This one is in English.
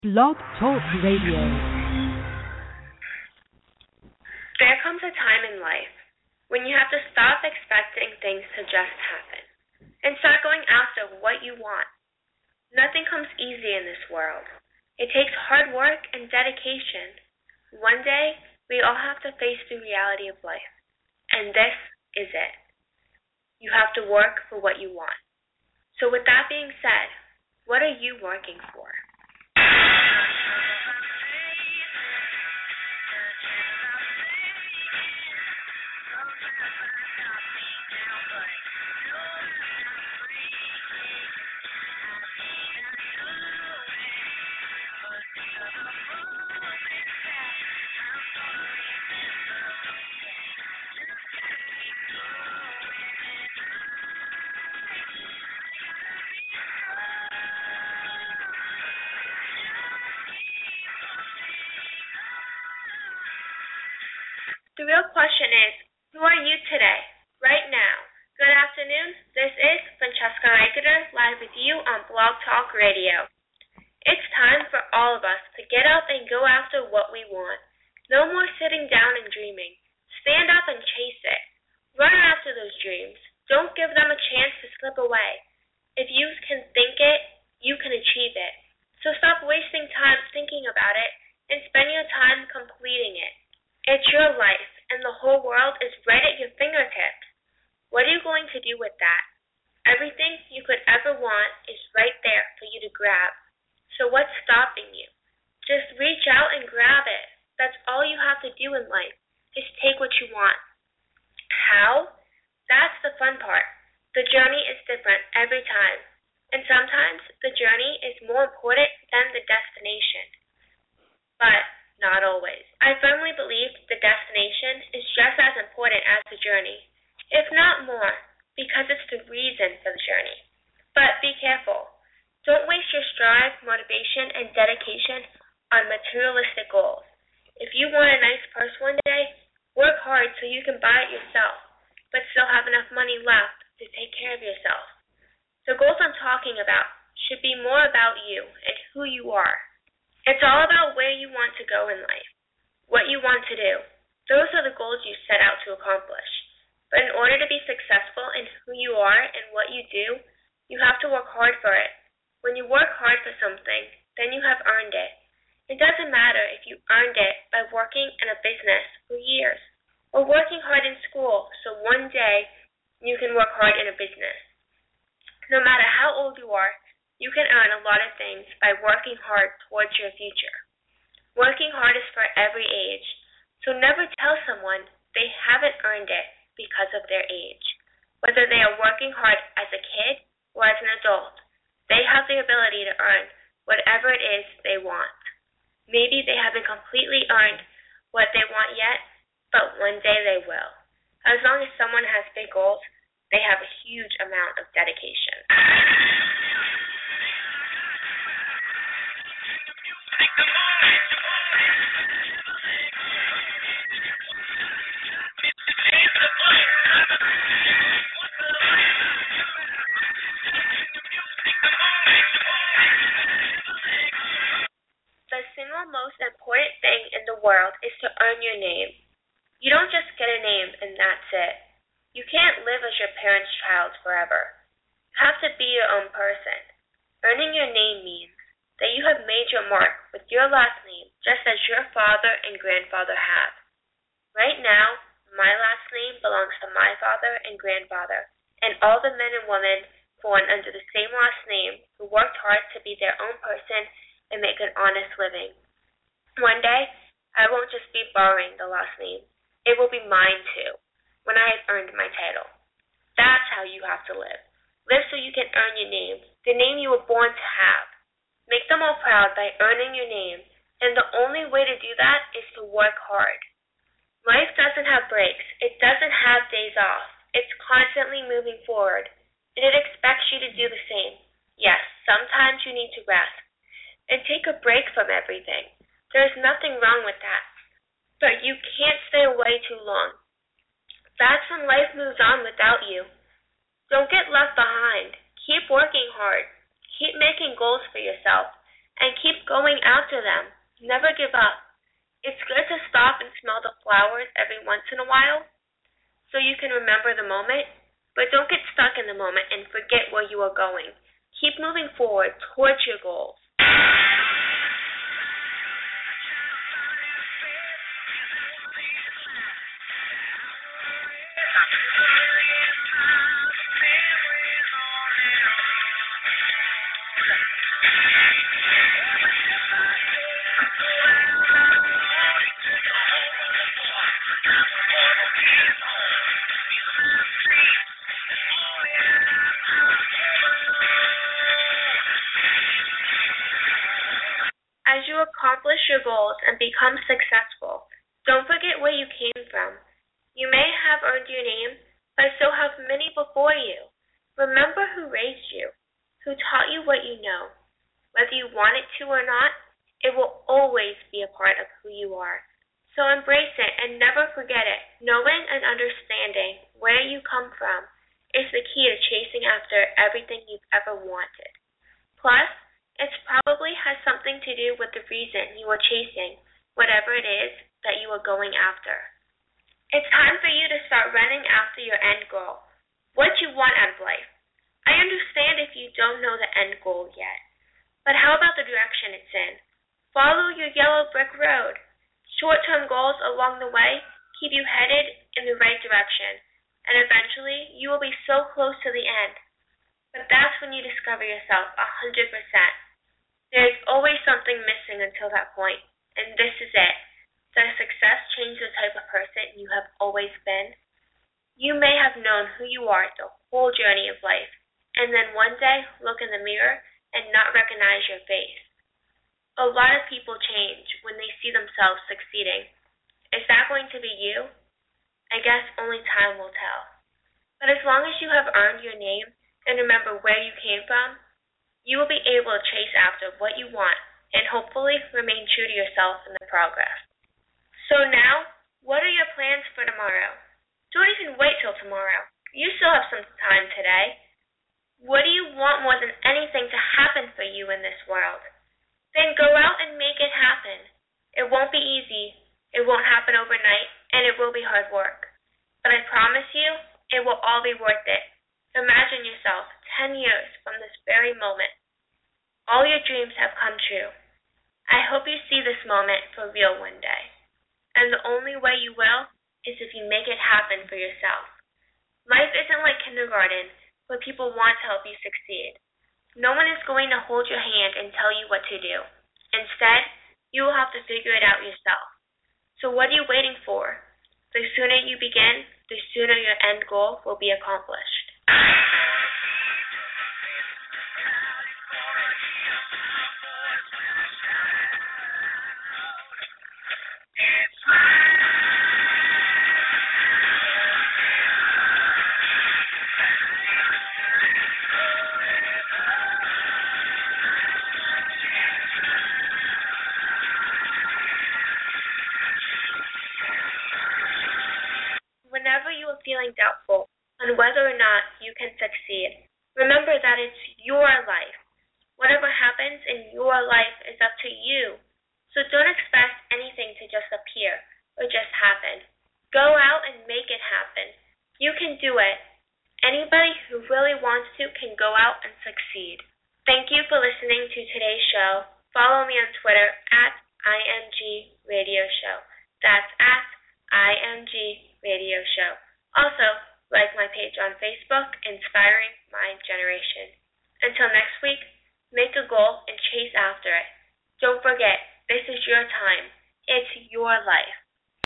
Blog Talk Radio. There comes a time in life when you have to stop expecting things to just happen and start going after what you want. Nothing comes easy in this world. It takes hard work and dedication. One day, we all have to face the reality of life, and this is it. You have to work for what you want. So with that being said, what are you working for? The real question is, who are you today, right now? Good afternoon, this is Francesca Reichert live with you on Blog Talk Radio. It's time for all of us to get up and go after what we want. No more sitting down and dreaming. Stand up and chase it. Run after those dreams. Don't give them a chance to slip away. If you can think it, you can achieve it. So stop wasting time thinking about it and spend your time completing it. It's your life, and the whole world is right at your fingertips. What are you going to do with that? Everything you could ever want is right there for you to grab. So what's stopping you? Just reach out and grab it. That's all you have to do in life, is take what you want. How? That's the fun part. The journey is different every time. And sometimes the journey is more important than the destination. But not always. I firmly believe the destination is just as important as the journey, if not more, because it's the reason for the journey. But be careful. Don't waste your strive, motivation, and dedication on materialistic goals. If you want a nice purse one day, work hard so you can buy it yourself, but still have enough money left to take care of yourself. The goals I'm talking about should be more about you and who you are. It's all about where you want to go in life, what you want to do. Those are the goals you set out to accomplish. But in order to be successful in who you are and what you do, you have to work hard for it. When you work hard for something, then you have earned it. It doesn't matter if you earned it by working in a business for years or working hard in school so one day you can work hard in a business. No matter how old you are, you can earn a lot of things by working hard towards your future. Working hard is for every age, so never tell someone they haven't earned it because of their age. Whether they are working hard as a kid or as an adult, they have the ability to earn whatever it is they want. Maybe they haven't completely earned what they want yet, but one day they will. As long as someone has big goals, they have a huge amount of dedication. The single most important thing in the world is to earn your name. You don't just get a name and that's it. You can't live as your parents' child forever. You have to be your own person. Earning your name means that you have made your mark with your last name just as your father and grandfather have. Right now, my last name belongs to my father and grandfather and all the men and women born under the same last name who worked hard to be their own person and make an honest living. One day, I won't just be borrowing the last name. It will be mine too, when I have earned my title. That's how you have to live. Live so you can earn your name, the name you were born to have. Make them all proud by earning your name, and the only way to do that is to work hard. Life doesn't have breaks. It doesn't have days off. It's constantly moving forward, and it expects you to do the same. Yes, sometimes you need to rest and take a break from everything. There's nothing wrong with that, but you can't stay away too long. That's when life moves on without you. Don't get left behind. Keep working hard. Keep making goals for yourself and keep going after them. Never give up. It's good to stop and smell the flowers every once in a while so you can remember the moment, but don't get stuck in the moment and forget where you are going. Keep moving forward towards your goals. As you accomplish your goals and become successful, don't forget where you came from. You may have earned your name, but so have many before you. Remember who raised you, who taught you what you know. Whether you want it to or not, it will always be a part of who you are. So embrace it and never forget it. Knowing and understanding where you come from is the key to chasing after everything you've ever wanted. Plus, it probably has something to do with the reason you are chasing whatever it is that you are going after. It's time for you to start running after your end goal, what you want out of life. I understand if you don't know the end goal yet, but how about the direction it's in? Follow your yellow brick road. Short-term goals along the way keep you headed in the right direction, and eventually you will be so close to the end. But that's when you discover yourself 100%. There's always something missing until that point, and this is it. Does success change the type of person you have always been? You may have known who you are the whole journey of life, and then one day look in the mirror and not recognize your face. A lot of people change when they see themselves succeeding. Is that going to be you? I guess only time will tell. But as long as you have earned your name and remember where you came from, you will be able to chase after what you want and hopefully remain true to yourself in the progress. So now, what are your plans for tomorrow? Don't even wait till tomorrow. You still have some time today. What do you want more than anything to happen for you in this world? Then go out and make it happen. It won't be easy, it won't happen overnight, and it will be hard work. But I promise you, it will all be worth it. Imagine yourself 10 years from this very moment. All your dreams have come true. I hope you see this moment for real one day. And the only way you will is if you make it happen for yourself. Life isn't like kindergarten, where people want to help you succeed. No one is going to hold your hand and tell you what to do. Instead, you will have to figure it out yourself. So what are you waiting for? The sooner you begin, the sooner your end goal will be accomplished. Whenever you are feeling doubtful on whether or not you can succeed, remember that it's your life. Whatever happens in your life is up to you. So don't expect anything to just appear or just happen. Go out and make it happen. You can do it. Anybody who really wants to can go out and succeed. Thank you for listening to today's show. Follow me on Twitter at IMG Radio Show. That's at IMG Radio Show. Also, like my page on Facebook, Inspiring My Generation. Until next week, make a goal and chase after